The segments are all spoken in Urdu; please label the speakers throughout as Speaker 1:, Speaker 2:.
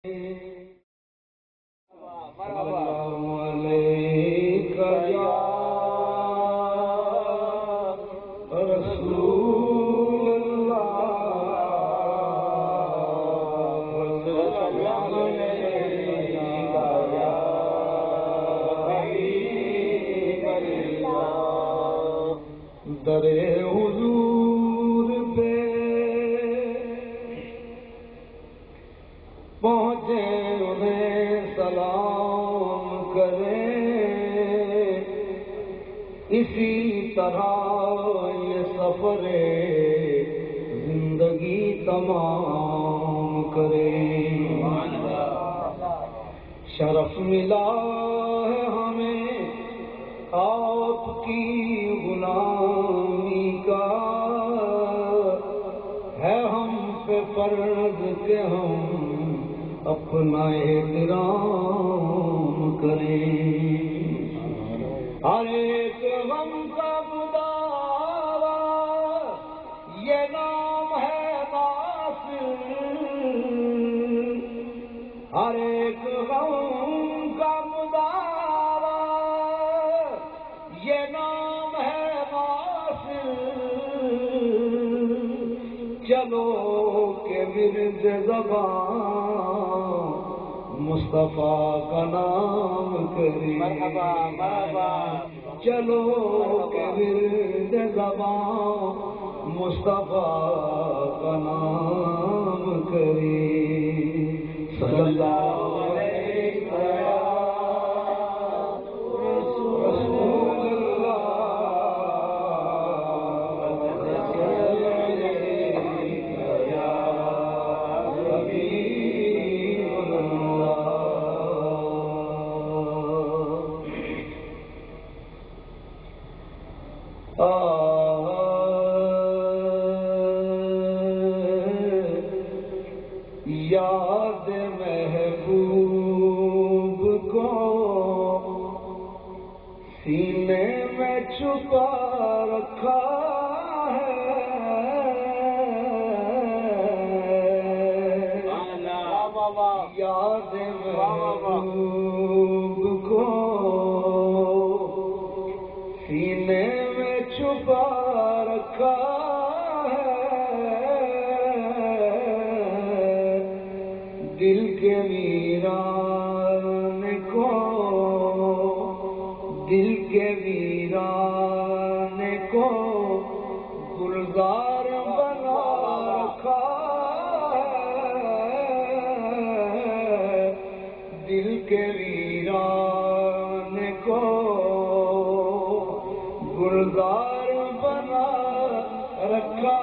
Speaker 1: اسی طرح یہ سفر زندگی تمام کرے. شرف ملا ہے ہمیں آپ کی غلامی کا، ہے ہم پہ فرض کہ ہم اپنا احترام کریں. ہر ایک غم کا مداوا یہ نام ہے ناصر، ہر ایک غم کا مداوا یہ نام ہے ناصر. چلو کہ ورد زبان مصطفیٰ کا نام کرے.
Speaker 2: مرحبا مرحبا.
Speaker 1: چلو کہ ورد زبان مصطفیٰ کا نام کرے. صلی اللہ علیہ یاد محبوب کو سینے میں چھپا رکھا ہے. یاد محبوب کو سینے میں چھپا رکھا دل کے ویران کو، دل کے ویران کو گلزار بنا رکھا ہے. دل کے ویران کو گلزار بنا رکھا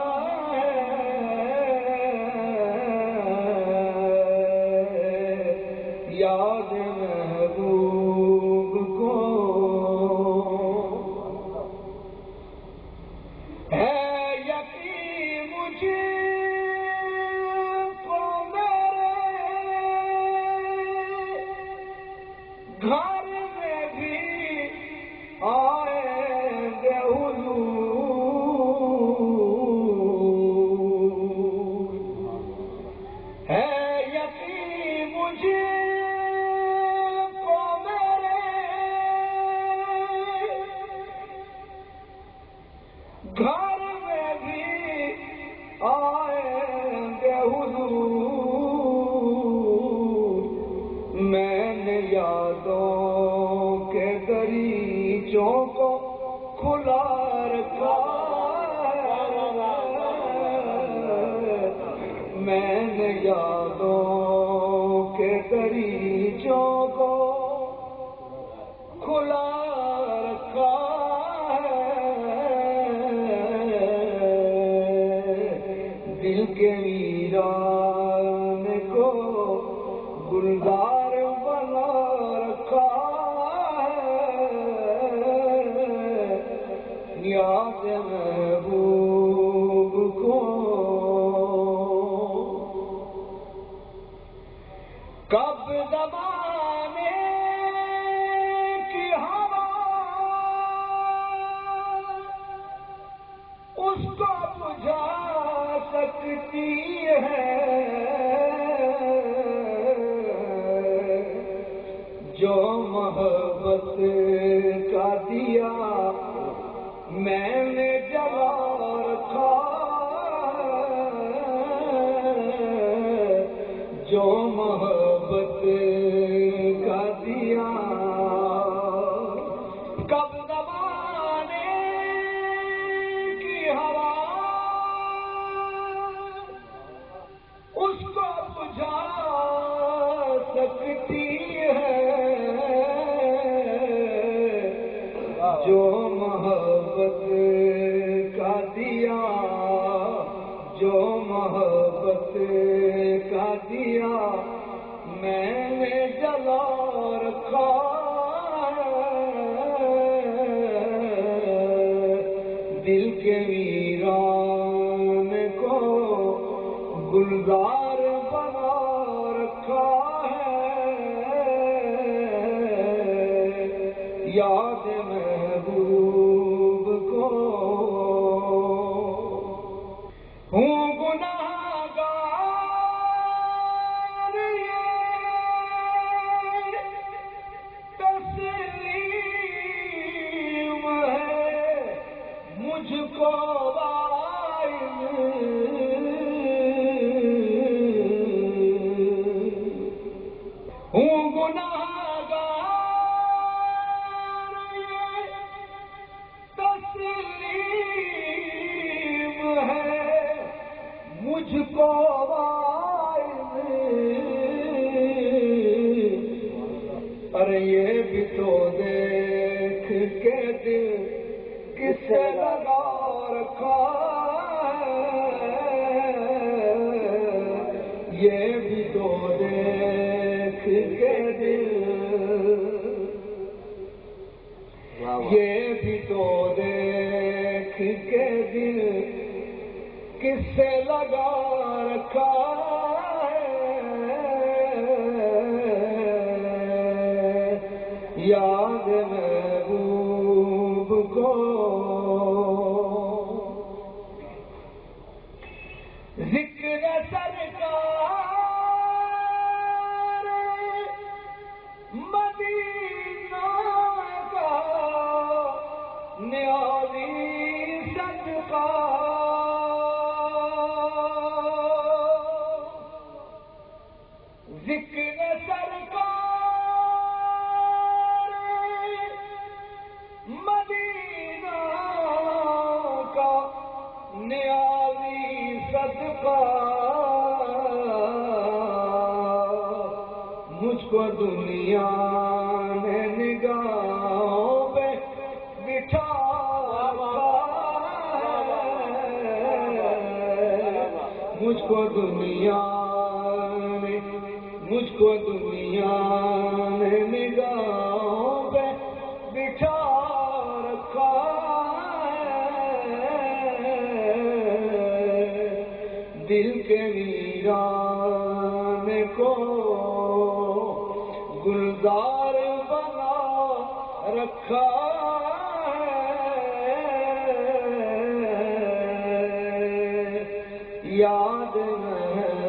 Speaker 1: یاد محبوب کو. ہے یقین مجھے کو میرے گھر میں بھی آئیں گے حضور. ہے یقین مجھے گھر میں بھی آئیں گے حضور. میں نے یادوں کے دریچوں کو کھلا رکھا ہے. میں نے یادوں کے دریچوں کو کھلا رکھا دل کے ویران کو گلزار بنا رکھا ہے. یاد محبوب کو کب زمانے کی ہوا اس کو بجھا سکتی ہے. جو محبت کا دیا میں نے جلا رکھا، جو محبت کا دیا کب زمانے کی ہوا اس کو بجھا سکتی ہے، جو محبت کا دیا، جو محبت کا دیا میں نے جلا رکھا، دل کے ویران کو گلزار بنا رکھا ہے، یاد محبوب کو ہوں گناہگار، یہ تسلیم ہے مجھ کو ہوں گناہگار، یہ تسلیم ہے مجھ کو ارے یہ بھی تو دیکھ کے دل کس سے لگا رکھا ہے، یہ بھی تو دیکھ کے دل، یہ بھی تو دیکھ کے دل کس سے لگا رکھا ہے، یاد محبوب کو ذکر سرکار مدینہ کا نیازی صدقہ، ذکر سرکار مدینہ کا نیازی صدقہ، مجھ کو دنیا نے نگاہوں پہ بٹھا مجھ کو دنیا نے، مجھ کو دنیا نے نگاہوں پہ بٹھا رکھا ہے، دل کے ویران کو گلزار بنا رکھا ہے، یاد میں